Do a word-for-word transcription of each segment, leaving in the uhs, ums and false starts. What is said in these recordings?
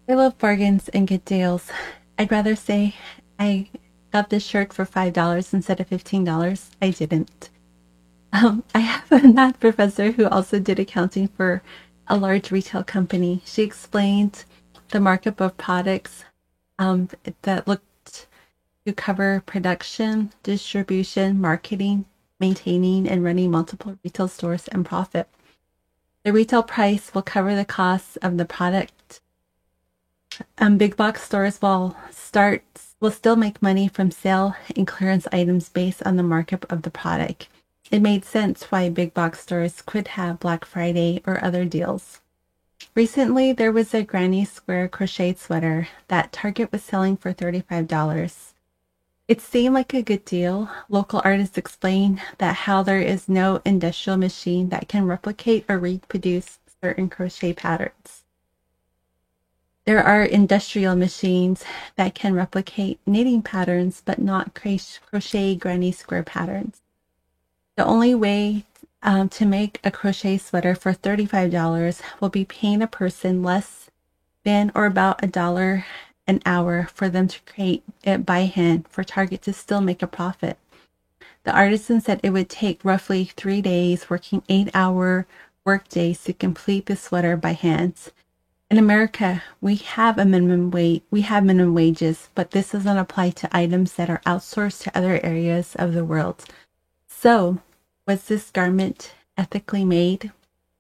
I love bargains and good deals. I'd rather say I got this shirt for five dollars instead of fifteen dollars. I didn't. Um, I have a math professor who also did accounting for a large retail company. She explained the markup of products um, that looked to cover production, distribution, marketing, maintaining, and running multiple retail stores and profit. The retail price will cover the costs of the product. Um, big box stores will start will still make money from sale and clearance items based on the markup of the product. It made sense why big box stores could have Black Friday or other deals. Recently, there was a Granny Square crocheted sweater that Target was selling for thirty-five dollars. It seemed like a good deal. Local artists explain that how there is no industrial machine that can replicate or reproduce certain crochet patterns. There are industrial machines that can replicate knitting patterns, but not crochet granny square patterns. The only way um, to make a crochet sweater for thirty-five dollars will be paying a person less than or about a dollar an hour for them to create it by hand for Target to still make a profit. The artisan said it would take roughly three days working eight hour work days to complete the sweater by hand. In America, we have a minimum wage, we have minimum wages, but this doesn't apply to items that are outsourced to other areas of the world. So, was this garment ethically made?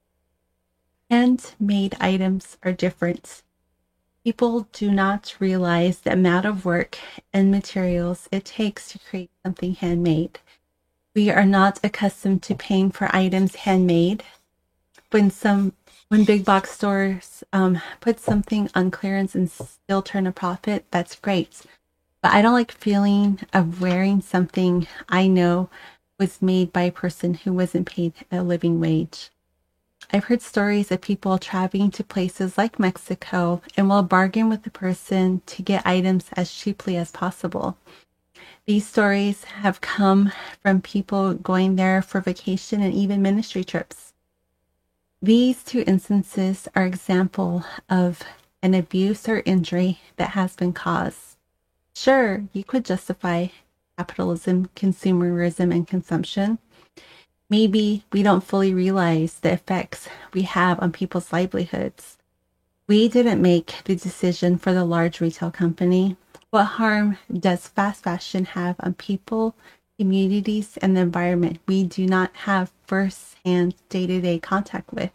Handmade items are different. People do not realize the amount of work and materials it takes to create something handmade. We are not accustomed to paying for items handmade. When some when big box stores um, put something on clearance and still turn a profit, that's great. But I don't like feeling of wearing something I know was made by a person who wasn't paid a living wage. I've heard stories of people traveling to places like Mexico and will bargain with the person to get items as cheaply as possible. These stories have come from people going there for vacation and even ministry trips. These two instances are example of an abuse or injury that has been caused. Sure, you could justify capitalism, consumerism, and consumption. Maybe we don't fully realize the effects we have on people's livelihoods. We didn't make the decision for the large retail company. What harm does fast fashion have on people, communities, and the environment we do not have first-hand day-to-day contact with?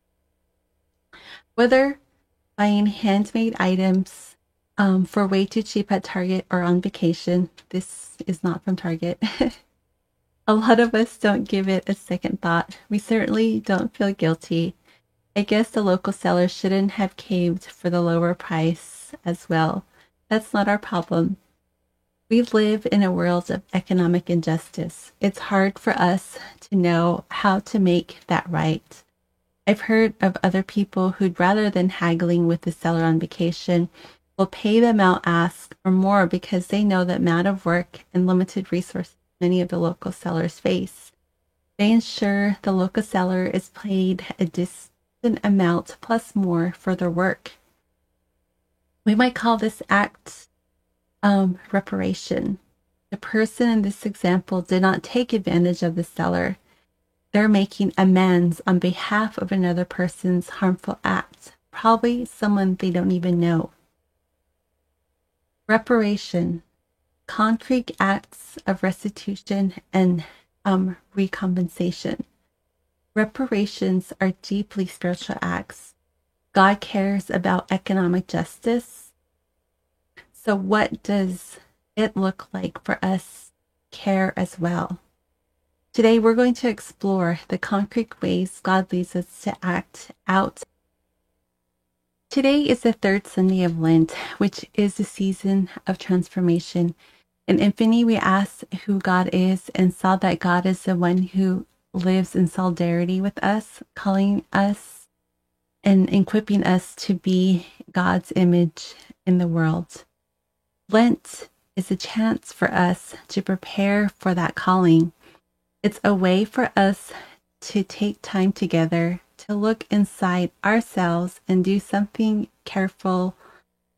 Whether buying handmade items um, for way too cheap at Target or on vacation, this is not from Target. A lot of us don't give it a second thought. We certainly don't feel guilty. I guess the local seller shouldn't have caved for the lower price as well. That's not our problem. We live in a world of economic injustice. It's hard for us to know how to make that right. I've heard of other people who'd rather than haggling with the seller on vacation will pay the amount asked or more because they know the amount of work and limited resources many of the local sellers face. They ensure the local seller is paid a decent amount plus more for their work. We might call this act um, reparation. The person in this example did not take advantage of the seller. They're making amends on behalf of another person's harmful act, probably someone they don't even know. Reparation. Concrete acts of restitution and um, recompensation. Reparations are deeply spiritual acts. God cares about economic justice. So what does it look like for us to care as well? Today we're going to explore the concrete ways God leads us to act out. Today is the third Sunday of Lent, which is the season of transformation. In Infinity, we asked who God is and saw that God is the one who lives in solidarity with us, calling us and equipping us to be God's image in the world. Lent is a chance for us to prepare for that calling. It's a way for us to take time together to look inside ourselves and do something careful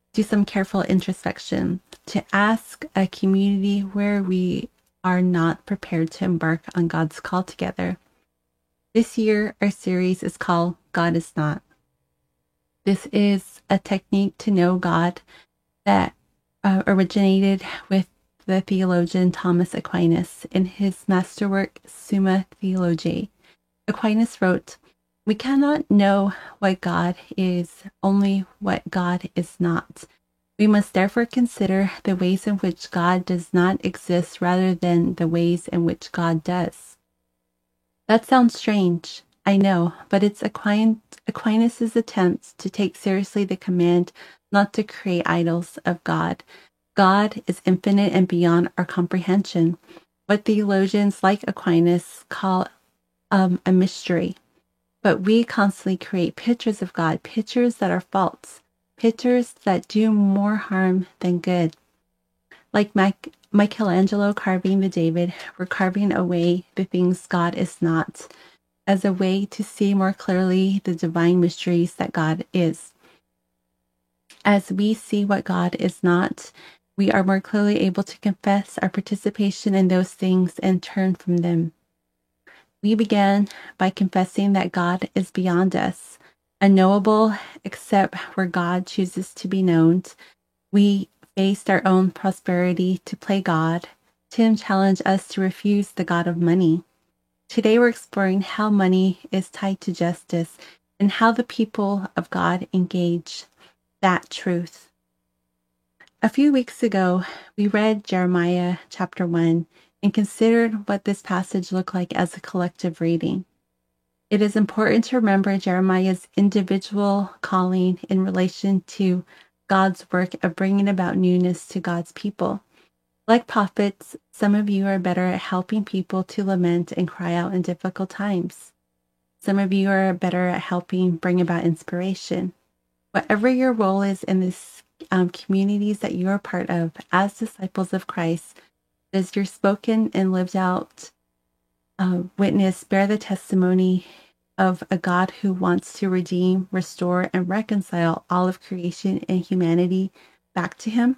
do some careful introspection, to ask a community where we are not prepared to embark on God's call together. This year, our series is called God is Not. This is a technique to know God that uh, originated with the theologian Thomas Aquinas in his masterwork Summa Theologiae. Aquinas wrote, "We cannot know what God is, only what God is not. We must therefore consider the ways in which God does not exist rather than the ways in which God does." That sounds strange, I know, but it's Aquin- Aquinas' attempt to take seriously the command not to create idols of God. God is infinite and beyond our comprehension, what theologians like Aquinas call um, a mystery. But we constantly create pictures of God, pictures that are false, pictures that do more harm than good. Like Mac- Michelangelo carving the David, we're carving away the things God is not, as a way to see more clearly the divine mysteries that God is. As we see what God is not, we are more clearly able to confess our participation in those things and turn from them. We began by confessing that God is beyond us, unknowable except where God chooses to be known. We faced our own prosperity to play God. Tim challenged us to refuse the God of money. Today we're exploring how money is tied to justice and how the people of God engage that truth. A few weeks ago, we read Jeremiah chapter one and considered what this passage looked like as a collective reading. It is important to remember Jeremiah's individual calling in relation to God's work of bringing about newness to God's people. Like prophets, some of you are better at helping people to lament and cry out in difficult times. Some of you are better at helping bring about inspiration. Whatever your role is in these um, communities that you are part of as disciples of Christ, does your spoken and lived out uh, witness bear the testimony of a God who wants to redeem, restore, and reconcile all of creation and humanity back to Him?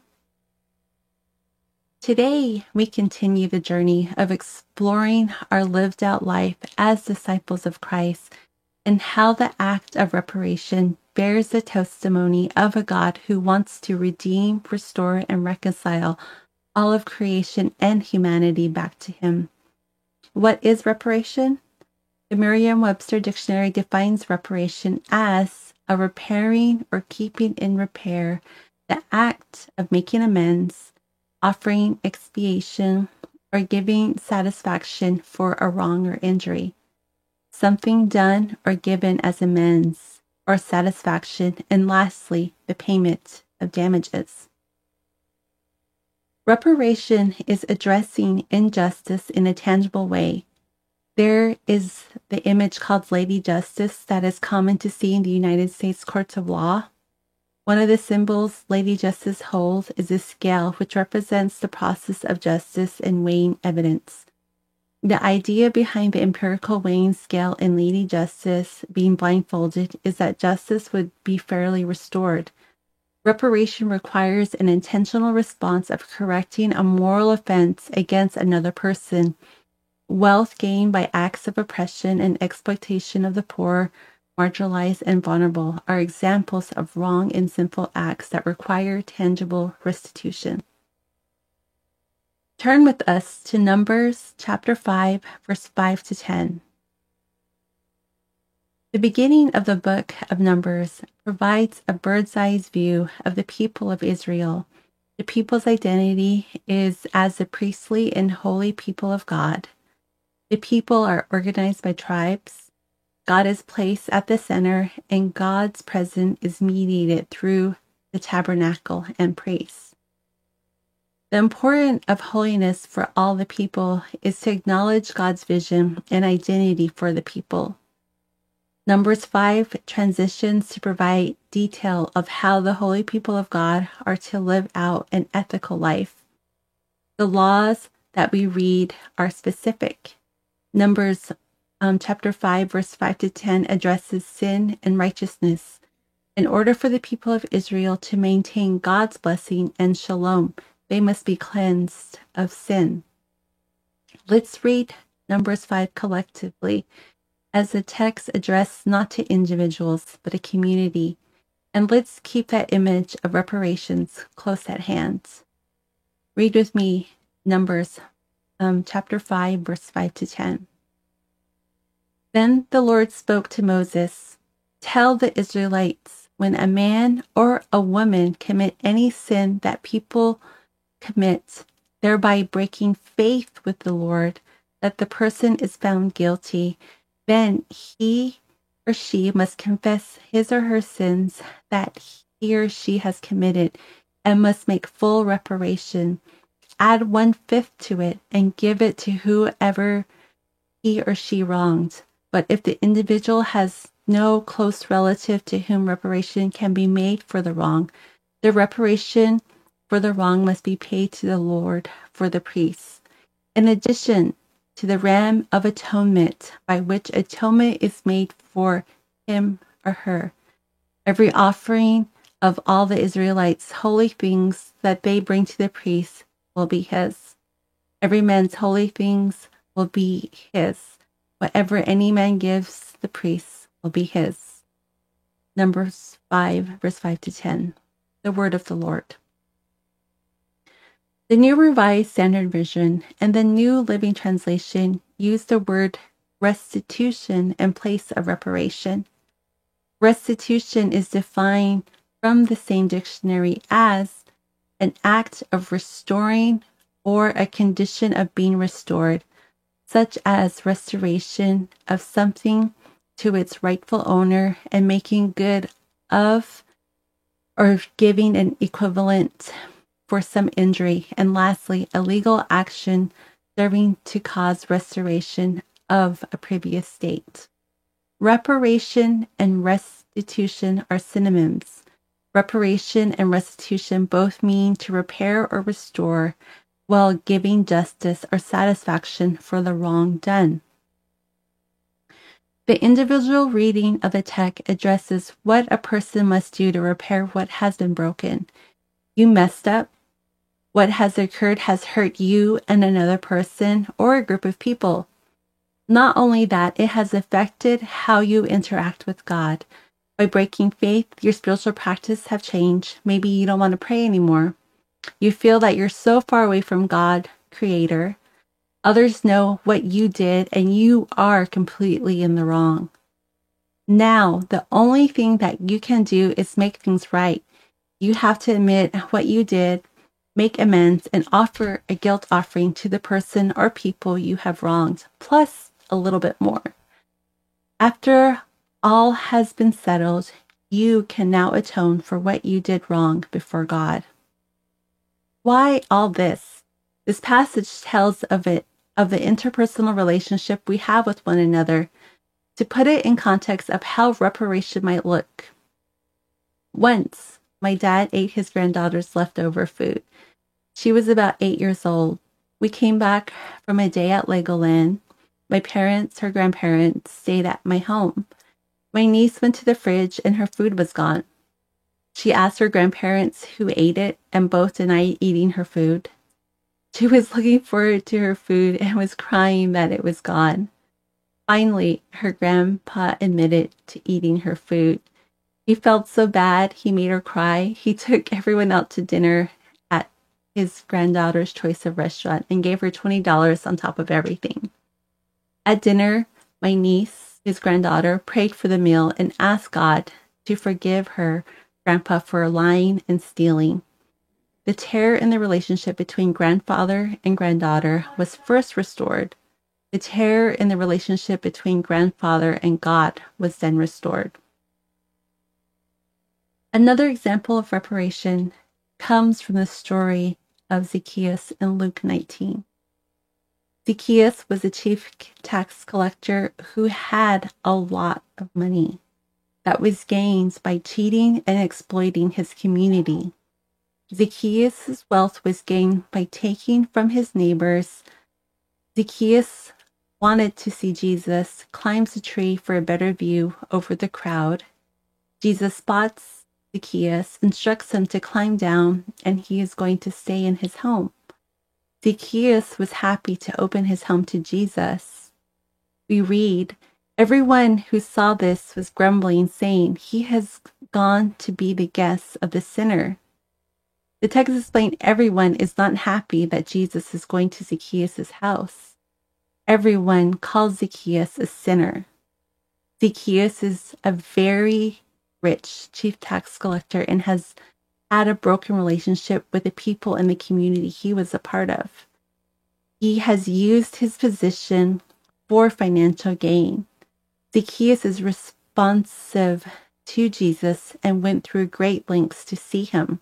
Today, we continue the journey of exploring our lived out life as disciples of Christ and how the act of reparation bears the testimony of a God who wants to redeem, restore, and reconcile all of creation and humanity back to Him. What is reparation? The Merriam-Webster Dictionary defines reparation as a repairing or keeping in repair, the act of making amends, offering expiation, or giving satisfaction for a wrong or injury. Something done or given as amends or satisfaction, and lastly, the payment of damages. Reparation is addressing injustice in a tangible way. There is the image called Lady Justice that is common to see in the United States courts of law. One of the symbols Lady Justice holds is a scale which represents the process of justice and weighing evidence. The idea behind the empirical weighing scale in Lady Justice being blindfolded is that justice would be fairly restored. Reparation requires an intentional response of correcting a moral offense against another person. Wealth gained by acts of oppression and exploitation of the poor, marginalized, and vulnerable are examples of wrong and sinful acts that require tangible restitution. Turn with us to Numbers chapter five, verse five to ten. The beginning of the book of Numbers provides a bird's-eye view of the people of Israel. The people's identity is as the priestly and holy people of God. The people are organized by tribes. God is placed at the center, and God's presence is mediated through the tabernacle and priests. The importance of holiness for all the people is to acknowledge God's vision and identity for the people. Numbers five transitions to provide detail of how the holy people of God are to live out an ethical life. The laws that we read are specific. Numbers um, chapter five, verse five to ten addresses sin and righteousness. In order for the people of Israel to maintain God's blessing and shalom, they must be cleansed of sin. Let's read Numbers five collectively, as the text addressed not to individuals, but a community. And let's keep that image of reparations close at hand. Read with me Numbers um, chapter five, verse five to ten. Then the Lord spoke to Moses, "Tell the Israelites, when a man or a woman commit any sin that people commit, thereby breaking faith with the Lord, that the person is found guilty, then he or she must confess his or her sins that he or she has committed and must make full reparation. Add one-fifth to it and give it to whoever he or she wronged. But if the individual has no close relative to whom reparation can be made for the wrong, the reparation for the wrong must be paid to the Lord for the priests. In addition to the ram of atonement, by which atonement is made for him or her, every offering of all the Israelites' holy things that they bring to the priest will be his. Every man's holy things will be his. Whatever any man gives the priest will be his." Numbers five, verse five to ten. The word of the Lord. The New Revised Standard Version and the New Living Translation use the word restitution in place of reparation. Restitution is defined from the same dictionary as an act of restoring or a condition of being restored, such as restoration of something to its rightful owner and making good of or giving an equivalent for some injury. And lastly, a legal action serving to cause restoration of a previous state. Reparation and restitution are synonyms. Reparation and restitution both mean to repair or restore, while giving justice or satisfaction for the wrong done. The individual reading of the text addresses what a person must do to repair what has been broken. You messed up. What has occurred has hurt you and another person or a group of people. Not only that, it has affected how you interact with God. By breaking faith, your spiritual practice have changed. Maybe you don't want to pray anymore. You feel that you're so far away from God, Creator. Others know what you did, and you are completely in the wrong. Now, the only thing that you can do is make things right. You have to admit what you did, make amends, and offer a guilt offering to the person or people you have wronged, plus a little bit more. After all has been settled, you can now atone for what you did wrong before God. Why all this? This passage tells of it, of the interpersonal relationship we have with one another. To put it in context of how reparation might look. Once, my dad ate his granddaughter's leftover food. She was about eight years old. We came back from a day at Legoland. My parents, her grandparents, stayed at my home. My niece went to the fridge and her food was gone. She asked her grandparents who ate it, and both denied eating her food. She was looking forward to her food and was crying that it was gone. Finally, her grandpa admitted to eating her food. He felt so bad, he made her cry. He took everyone out to dinner at his granddaughter's choice of restaurant and gave her twenty dollars on top of everything. At dinner, my niece, his granddaughter, prayed for the meal and asked God to forgive her grandpa for lying and stealing. The tear in the relationship between grandfather and granddaughter was first restored. The tear in the relationship between grandfather and God was then restored. Another example of reparation comes from the story of Zacchaeus in Luke nineteen. Zacchaeus was a chief tax collector who had a lot of money that was gained by cheating and exploiting his community. Zacchaeus' wealth was gained by taking from his neighbors. Zacchaeus wanted to see Jesus, climbs a tree for a better view over the crowd. Jesus spots Zacchaeus, instructs him to climb down, and he is going to stay in his home. Zacchaeus was happy to open his home to Jesus. We read, everyone who saw this was grumbling, saying, he has gone to be the guest of the sinner. The text explains everyone is not happy that Jesus is going to Zacchaeus' house. Everyone calls Zacchaeus a sinner. Zacchaeus is a very rich chief tax collector and has had a broken relationship with the people in the community he was a part of. He has used his position for financial gain. Zacchaeus is responsive to Jesus and went through great lengths to see him.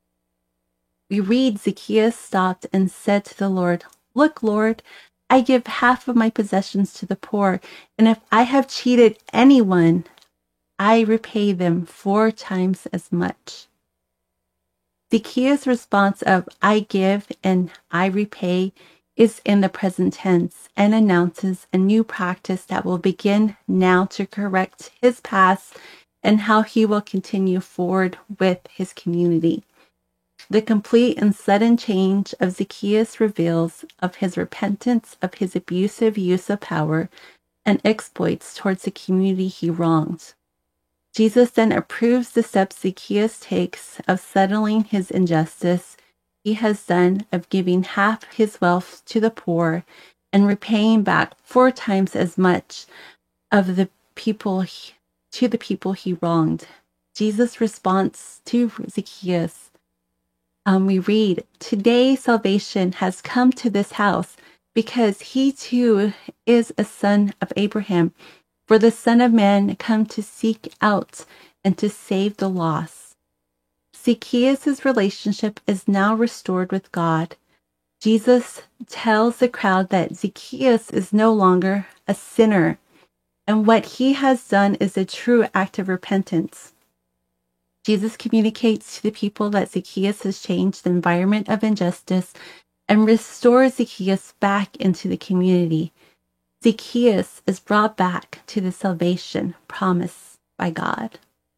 We read, Zacchaeus stopped and said to the Lord, look, Lord, I give half of my possessions to the poor, and if I have cheated anyone, I repay them four times as much. Zacchaeus' response of I give and I repay is in the present tense and announces a new practice that will begin now to correct his past and how he will continue forward with his community. The complete and sudden change of Zacchaeus reveals of his repentance of his abusive use of power and exploits towards the community he wronged. Jesus then approves the steps Zacchaeus takes of settling his injustice he has done of giving half his wealth to the poor and repaying back four times as much of the people he, to the people he wronged. Jesus' response to Zacchaeus, um, we read, today salvation has come to this house because he too is a son of Abraham. For the Son of Man come to seek out and to save the lost. Zacchaeus' relationship is now restored with God. Jesus tells the crowd that Zacchaeus is no longer a sinner, and what he has done is a true act of repentance. Jesus communicates to the people that Zacchaeus has changed the environment of injustice and restores Zacchaeus back into the community. Zacchaeus is brought back to the salvation promised by God.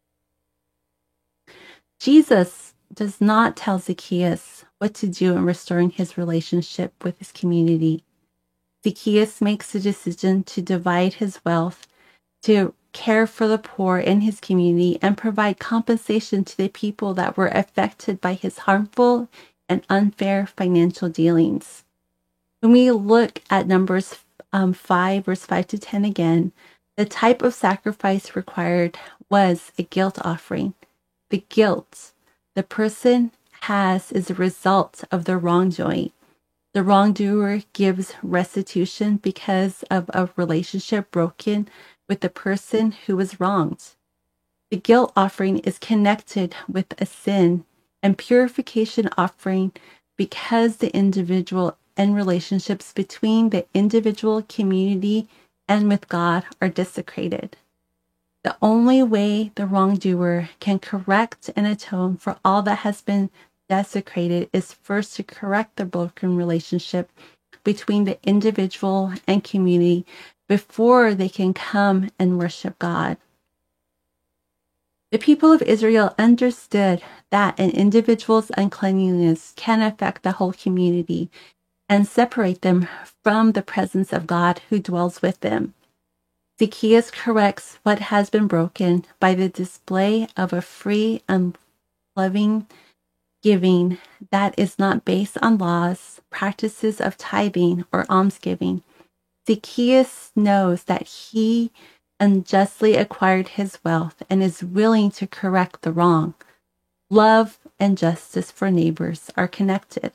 Jesus does not tell Zacchaeus what to do in restoring his relationship with his community. Zacchaeus makes the decision to divide his wealth, to care for the poor in his community, and provide compensation to the people that were affected by his harmful and unfair financial dealings. When we look at Numbers Um, five, verse five to ten again, the type of sacrifice required was a guilt offering. The guilt the person has is a result of their wrongdoing. The wrongdoer gives restitution because of a relationship broken with the person who was wronged. The guilt offering is connected with a sin, and purification offering because the individual and relationships between the individual, community, and with God are desecrated. The only way the wrongdoer can correct and atone for all that has been desecrated is first to correct the broken relationship between the individual and community before they can come and worship God. The people of Israel understood that an individual's uncleanliness can affect the whole community and separate them from the presence of God who dwells with them. Zacchaeus corrects what has been broken by the display of a free and loving giving that is not based on laws, practices of tithing, or almsgiving. Zacchaeus knows that he unjustly acquired his wealth and is willing to correct the wrong. Love and justice for neighbors are connected.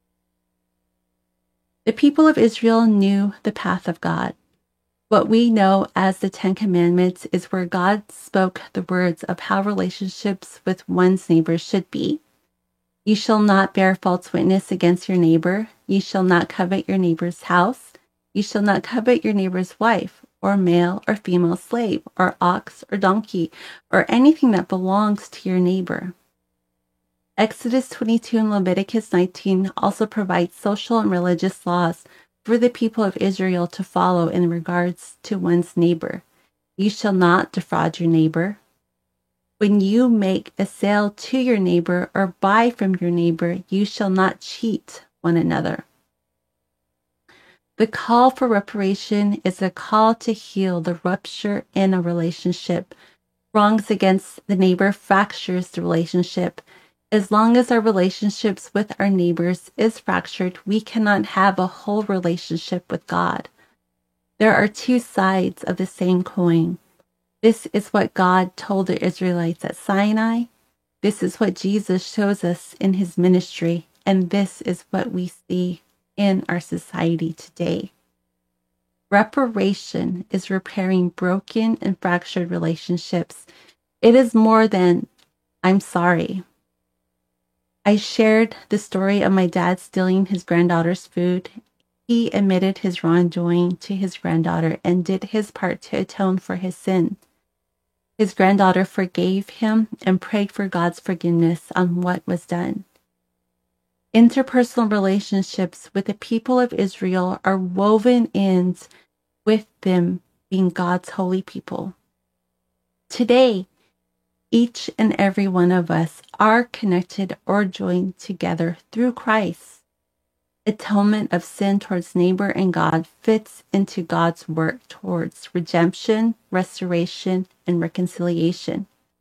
The people of Israel knew the path of God. What we know as the Ten Commandments is where God spoke the words of how relationships with one's neighbor should be. You shall not bear false witness against your neighbor. You shall not covet your neighbor's house. You shall not covet your neighbor's wife, or male or female slave, or ox or donkey, or anything that belongs to your neighbor. Exodus twenty-two and Leviticus nineteen also provide social and religious laws for the people of Israel to follow in regards to one's neighbor. You shall not defraud your neighbor. When you make a sale to your neighbor or buy from your neighbor, you shall not cheat one another. The call for reparation is a call to heal the rupture in a relationship. Wrongs against the neighbor fractures the relationship. As long as our relationships with our neighbors is fractured, we cannot have a whole relationship with God. There are two sides of the same coin. This is what God told the Israelites at Sinai. This is what Jesus shows us in his ministry. And this is what we see in our society today. Reparation is repairing broken and fractured relationships. It is more than, I'm sorry. I shared the story of my dad stealing his granddaughter's food. He admitted his wrongdoing to his granddaughter and did his part to atone for his sin. His granddaughter forgave him and prayed for God's forgiveness on what was done. Interpersonal relationships with the people of Israel are woven in with them being God's holy people. Today, each and every one of us are connected or joined together through Christ. Atonement of sin towards neighbor and God fits into God's work towards redemption, restoration, and reconciliation.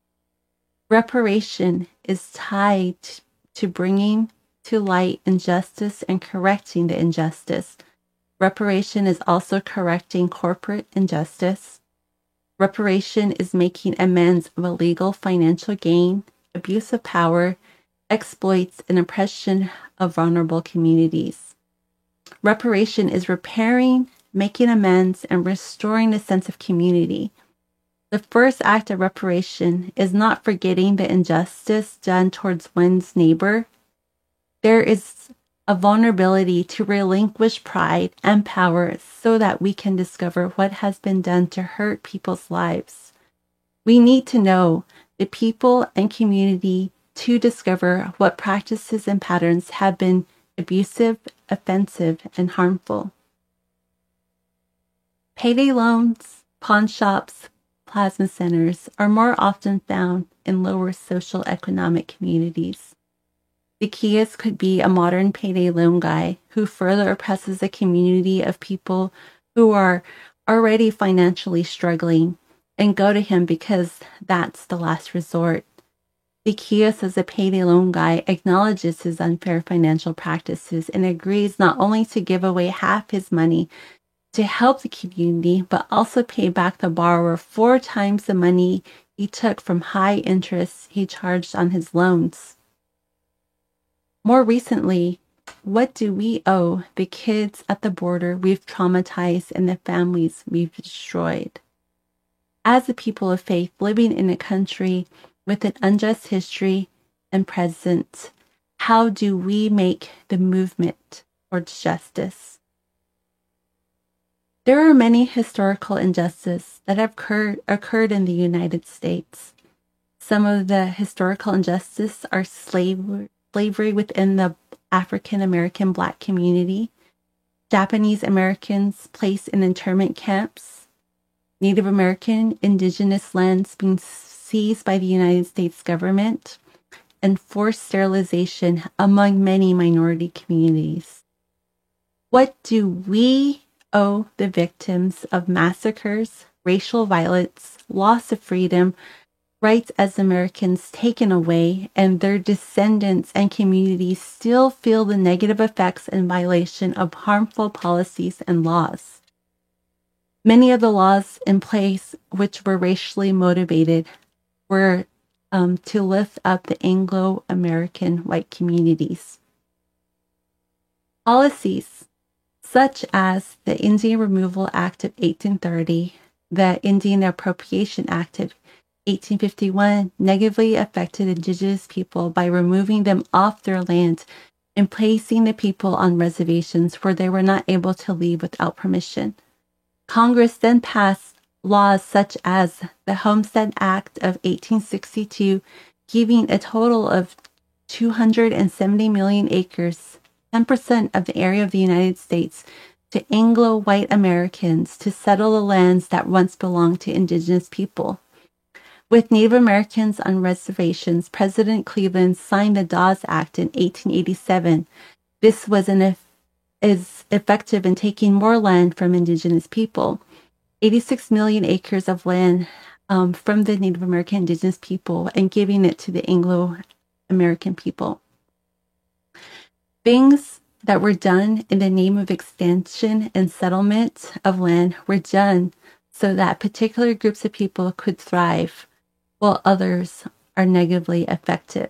Reparation is tied to bringing to light injustice and correcting the injustice. Reparation is also correcting corporate injustice. Reparation is making amends of illegal financial gain, abuse of power, exploits, and oppression of vulnerable communities. Reparation is repairing, making amends, and restoring a sense of community. The first act of reparation is not forgetting the injustice done towards one's neighbor. There is a vulnerability to relinquish pride and power so that we can discover what has been done to hurt people's lives. We need to know the people and community to discover what practices and patterns have been abusive, offensive, and harmful. Payday loans, pawn shops, plasma centers are more often found in lower social economic communities. Zacchaeus could be a modern payday loan guy who further oppresses a community of people who are already financially struggling and go to him because that's the last resort. Zacchaeus, as a payday loan guy, acknowledges his unfair financial practices and agrees not only to give away half his money to help the community, but also pay back the borrower four times the money he took from high interest he charged on his loans. More recently, what do we owe the kids at the border we've traumatized and the families we've destroyed? As a people of faith living in a country with an unjust history and present, how do we make the movement towards justice? There are many historical injustices that have occurred, occurred in the United States. Some of the historical injustices are slavery, slavery within the African American Black community, Japanese Americans placed in internment camps, Native American indigenous lands being seized by the United States government, and forced sterilization among many minority communities. What do we owe the victims of massacres, racial violence, loss of freedom, rights as Americans taken away, and their descendants and communities still feel the negative effects and violation of harmful policies and laws? Many of the laws in place, which were racially motivated, were um, to lift up the Anglo-American white communities. Policies such as the Indian Removal Act of eighteen thirty, the Indian Appropriation Act of eighteen fifty-one negatively affected indigenous people by removing them off their land and placing the people on reservations where they were not able to leave without permission. Congress then passed laws such as the Homestead Act of eighteen sixty-two, giving a total of two hundred seventy million acres, ten percent of the area of the United States, to Anglo-white Americans to settle the lands that once belonged to indigenous people. With Native Americans on reservations, President Cleveland signed the Dawes Act in eighteen eighty-seven. This was an is effective in taking more land from Indigenous people. eighty-six million acres of land um, from the Native American Indigenous people and giving it to the Anglo-American people. Things that were done in the name of expansion and settlement of land were done so that particular groups of people could thrive while others are negatively affected.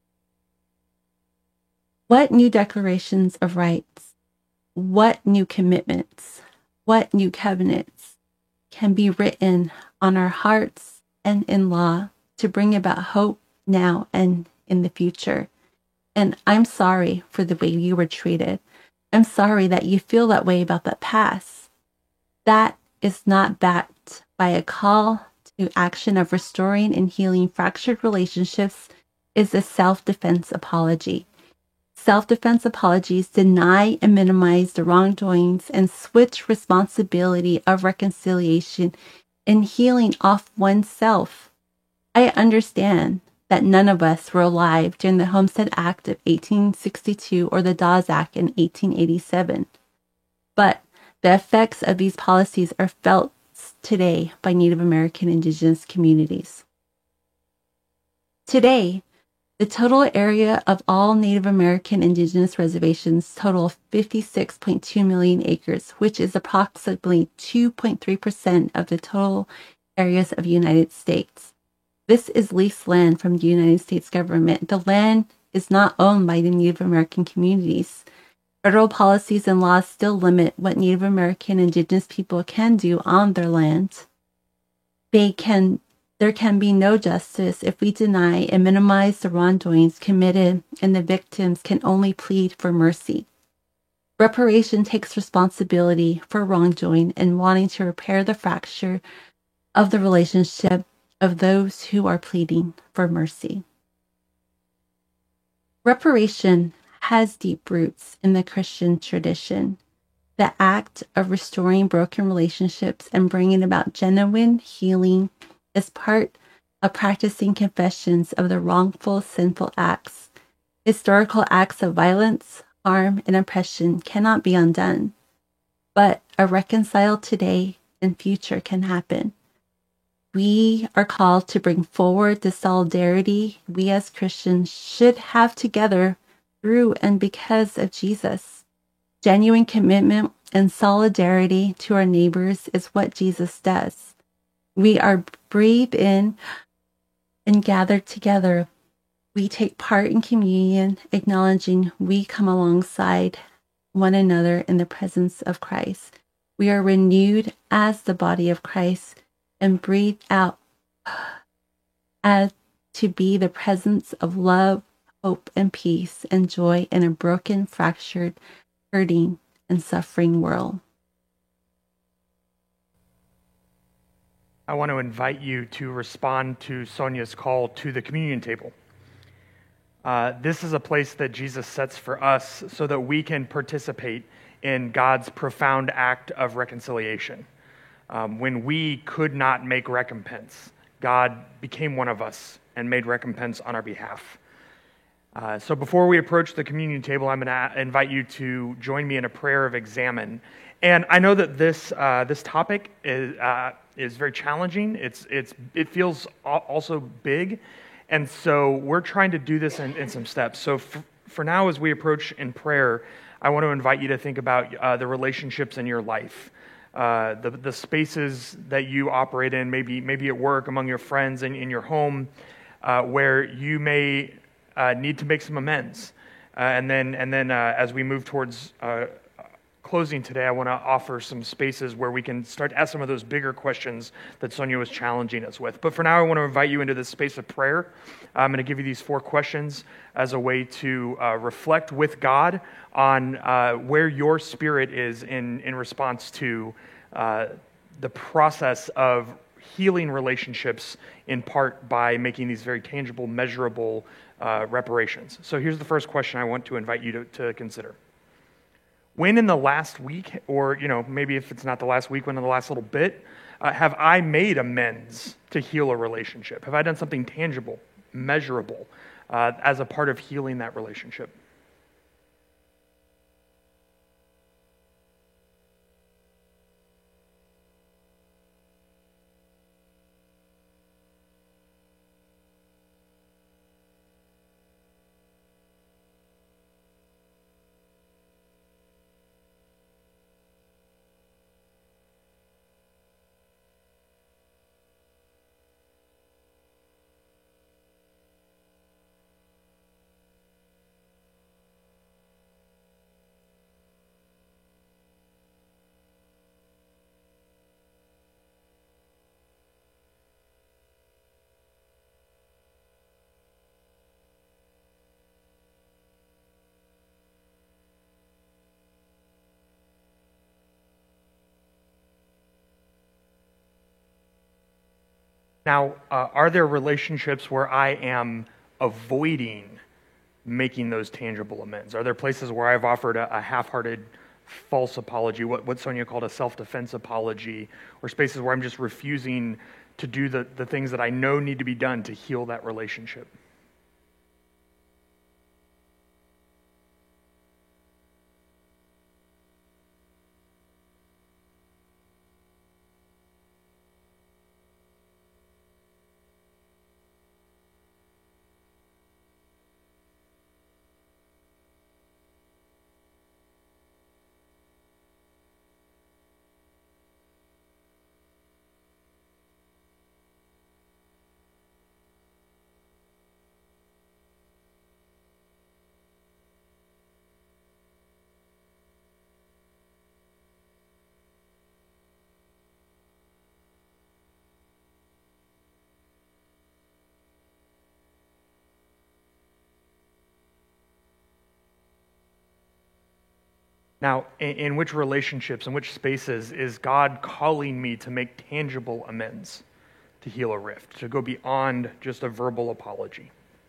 What new declarations of rights, what new commitments, what new covenants can be written on our hearts and in law to bring about hope now and in the future? And I'm sorry for the way you were treated. I'm sorry that you feel that way about the past. That is not backed by a call to action of restoring and healing fractured relationships is a self-defense apology. Self-defense apologies deny and minimize the wrongdoings and switch responsibility of reconciliation and healing off oneself. I understand that none of us were alive during the Homestead Act of eighteen sixty-two or the Dawes Act in eighteen eighty-seven. But the effects of these policies are felt today by Native American Indigenous communities. Today, the total area of all Native American Indigenous reservations total fifty-six point two million acres, which is approximately two point three percent of the total areas of the United States. This is leased land from the United States government. The land is not owned by the Native American communities. Federal policies and laws still limit what Native American Indigenous people can do on their land. They can, there can be no justice if we deny and minimize the wrongdoings committed, and the victims can only plead for mercy. Reparation takes responsibility for wrongdoing and wanting to repair the fracture of the relationship of those who are pleading for mercy. Reparation has deep roots in the Christian tradition. The act of restoring broken relationships and bringing about genuine healing is part of practicing confessions of the wrongful, sinful acts. Historical acts of violence, harm, and oppression cannot be undone, but a reconciled today and future can happen. We are called to bring forward the solidarity we as Christians should have together through and because of Jesus. Genuine commitment and solidarity to our neighbors is what Jesus does. We are breathed in and gathered together. We take part in communion, acknowledging we come alongside one another in the presence of Christ. We are renewed as the body of Christ and breathe out as to be the presence of love, hope, and peace and joy in a broken, fractured, hurting, and suffering world. I want to invite you to respond to Sonia's call to the communion table. Uh, this is a place that Jesus sets for us so that we can participate in God's profound act of reconciliation. Um, when we could not make recompense, God became one of us and made recompense on our behalf. Uh, so before we approach the communion table, I'm going to invite you to join me in a prayer of examen. And I know that this uh, this topic is uh, is very challenging. It's it's it feels also big, and so we're trying to do this in, in some steps. So f- for now, as we approach in prayer, I want to invite you to think about uh, the relationships in your life. Uh, the the spaces that you operate in, maybe maybe at work, among your friends, and in your home, uh, where you may uh, need to make some amends. Uh, and then and then uh, as we move towards uh, closing today, I want to offer some spaces where we can start to ask some of those bigger questions that Sonia was challenging us with. But for now, I want to invite you into this space of prayer. I'm going to give you these four questions as a way to uh, reflect with God on uh, where your spirit is in, in response to uh, the process of healing relationships, in part by making these very tangible, measurable uh, reparations. So here's the first question I want to invite you to, to consider. When in the last week, or you know, maybe if it's not the last week, when in the last little bit, Uh, have I made amends to heal a relationship? Have I done something tangible, measurable, uh, as a part of healing that relationship? Now, uh, are there relationships where I am avoiding making those tangible amends? Are there places where I've offered a, a half-hearted false apology, what, what Sonia called a self-defense apology, or spaces where I'm just refusing to do the, the things that I know need to be done to heal that relationship? Now, in, in which relationships, in which spaces is God calling me to make tangible amends, to heal a rift, to go beyond just a verbal apology?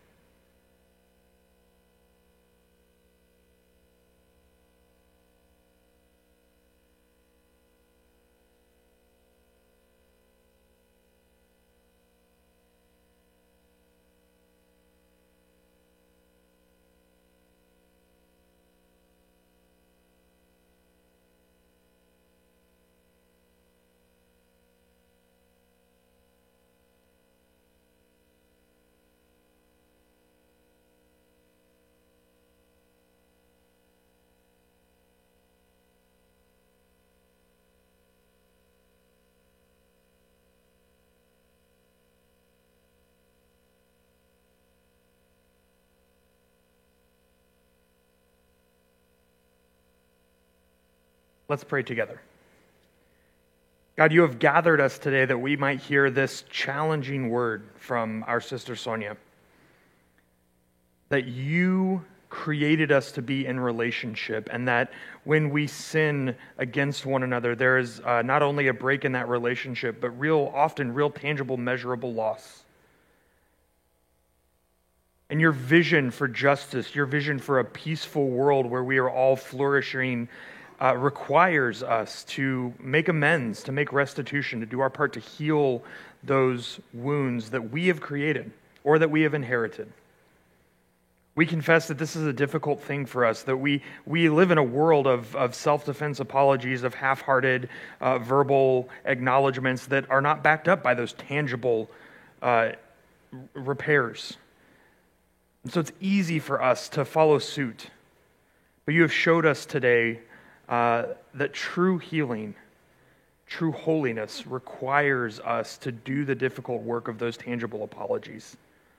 Let's pray together. God, you have gathered us today that we might hear this challenging word from our sister Sonia. That you created us to be in relationship, and that when we sin against one another, there is uh, not only a break in that relationship, but real, often real tangible, measurable loss. And your vision for justice, your vision for a peaceful world where we are all flourishing, Uh, requires us to make amends, to make restitution, to do our part to heal those wounds that we have created or that we have inherited. We confess that this is a difficult thing for us, that we, we live in a world of, of self-defense apologies, of half-hearted uh, verbal acknowledgments that are not backed up by those tangible uh, repairs. And so it's easy for us to follow suit. But you have showed us today Uh, that true healing, true holiness requires us to do the difficult work of those tangible apologies.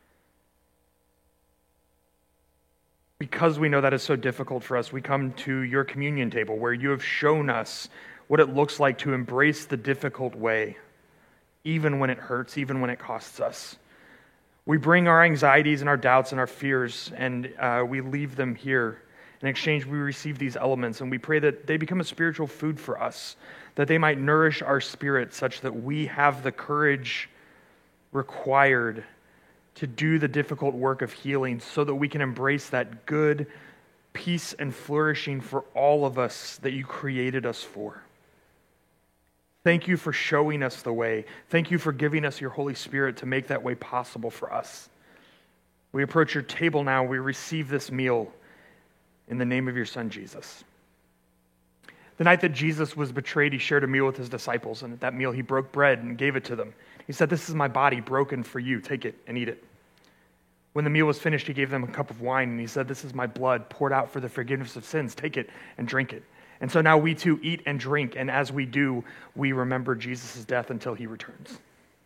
Because we know that is so difficult for us, we come to your communion table where you have shown us what it looks like to embrace the difficult way, even when it hurts, even when it costs us. We bring our anxieties and our doubts and our fears, and uh, we leave them here. In exchange, we receive these elements, and we pray that they become a spiritual food for us, that they might nourish our spirit such that we have the courage required to do the difficult work of healing so that we can embrace that good peace and flourishing for all of us that you created us for. Thank you for showing us the way. Thank you for giving us your Holy Spirit to make that way possible for us. We approach your table now. We receive this meal in the name of your Son, Jesus. The night that Jesus was betrayed, he shared a meal with his disciples, and at that meal he broke bread and gave it to them. He said, "This is my body broken for you. Take it and eat it." When the meal was finished, he gave them a cup of wine, and he said, "This is my blood poured out for the forgiveness of sins. Take it and drink it." And so now we too eat and drink, and as we do, we remember Jesus' death until he returns.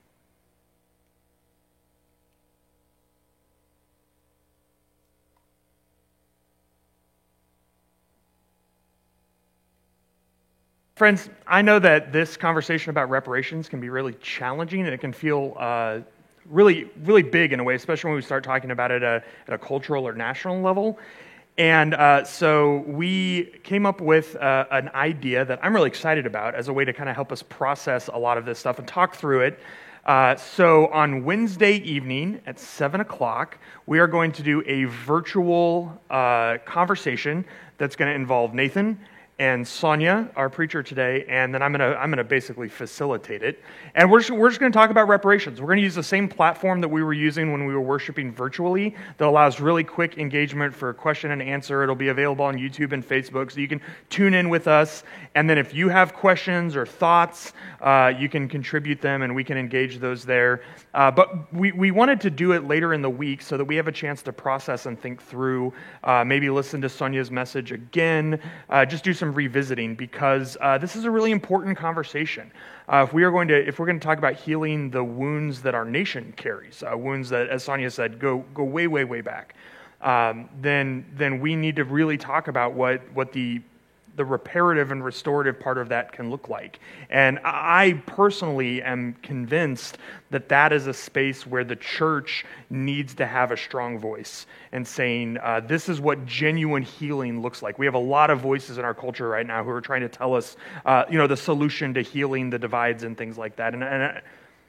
Friends, I know that this conversation about reparations can be really challenging, and it can feel uh, really, really big in a way, especially when we start talking about it at a, at a cultural or national level. And uh, so we came up with uh, an idea that I'm really excited about as a way to kind of help us process a lot of this stuff and talk through it. Uh, so on Wednesday evening at seven o'clock, we are going to do a virtual uh, conversation that's going to involve Nathan and Sonia, our preacher today, and then I'm gonna I'm gonna basically facilitate it. And we're just, we're just gonna talk about reparations. We're gonna use the same platform that we were using when we were worshiping virtually that allows really quick engagement for question and answer. It'll be available on YouTube and Facebook, so you can tune in with us. And then if you have questions or thoughts, uh, you can contribute them, and we can engage those there. Uh, but we, we wanted to do it later in the week so that we have a chance to process and think through, uh, maybe listen to Sonia's message again, uh, just do some revisiting, because uh, this is a really important conversation. Uh, if we are going to, if we're going to talk about healing the wounds that our nation carries, uh, wounds that, as Sonia said, go go way, way, way back, um, then then we need to really talk about what what the the reparative and restorative part of that can look like. And I personally am convinced that that is a space where the church needs to have a strong voice and saying, uh, this is what genuine healing looks like. We have a lot of voices in our culture right now who are trying to tell us, uh, you know, the solution to healing the divides and things like that. And, and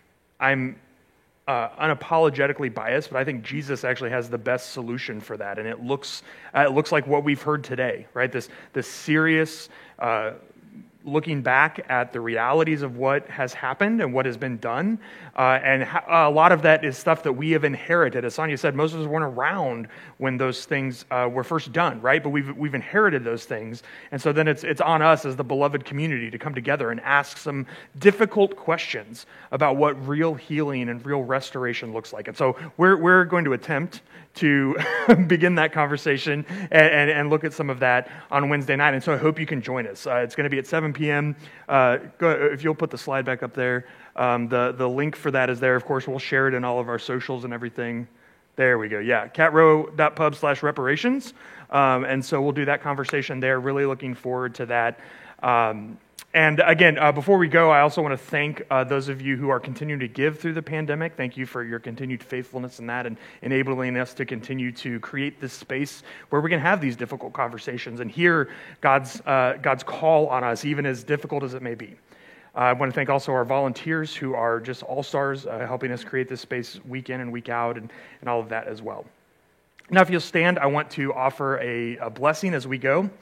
I'm Uh, unapologetically biased, but I think Jesus actually has the best solution for that, and it looks uh, it looks like what we've heard today, right? This this serious uh, looking back at the realities of what has happened and what has been done, uh, and ha- a lot of that is stuff that we have inherited. As Sonia said, most of us weren't around when those things uh, were first done, right? But we've we've inherited those things, and so then it's it's on us as the beloved community to come together and ask some difficult questions about what real healing and real restoration looks like. And so we're we're going to attempt to begin that conversation and, and, and look at some of that on Wednesday night. And so I hope you can join us. Uh, it's going to be at seven p.m. Uh, go, if you'll put the slide back up there. Um, the, the link for that is there. Of course, we'll share it in all of our socials and everything. There we go. Yeah, catrow.pub slash reparations. Um, and so we'll do that conversation there. Really looking forward to that. Um, And again, uh, before we go, I also want to thank uh, those of you who are continuing to give through the pandemic. Thank you for your continued faithfulness in that and enabling us to continue to create this space where we can have these difficult conversations and hear God's uh, God's call on us, even as difficult as it may be. Uh, I want to thank also our volunteers who are just all-stars, uh, helping us create this space week in and week out and, and all of that as well. Now, if you'll stand, I want to offer a, a blessing as we go.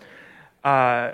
Uh,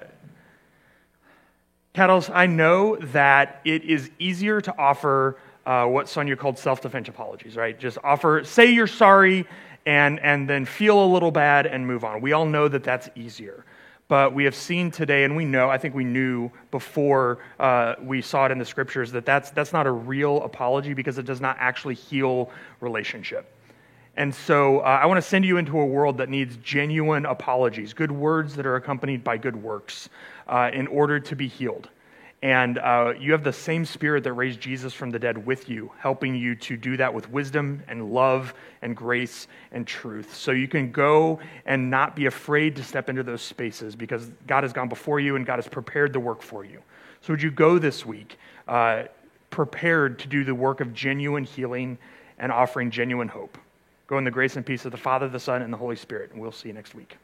Cattles, I know that it is easier to offer uh, what Sonia called self-defense apologies, right? Just offer, say you're sorry, and, and then feel a little bad and move on. We all know that that's easier. But we have seen today, and we know, I think we knew before uh, we saw it in the scriptures, that that's, that's not a real apology because it does not actually heal relationship. And so uh, I want to send you into a world that needs genuine apologies, good words that are accompanied by good works uh, in order to be healed. And uh, you have the same Spirit that raised Jesus from the dead with you, helping you to do that with wisdom and love and grace and truth. So you can go and not be afraid to step into those spaces because God has gone before you and God has prepared the work for you. So would you go this week uh, prepared to do the work of genuine healing and offering genuine hope? Go in the grace and peace of the Father, the Son, and the Holy Spirit, and we'll see you next week.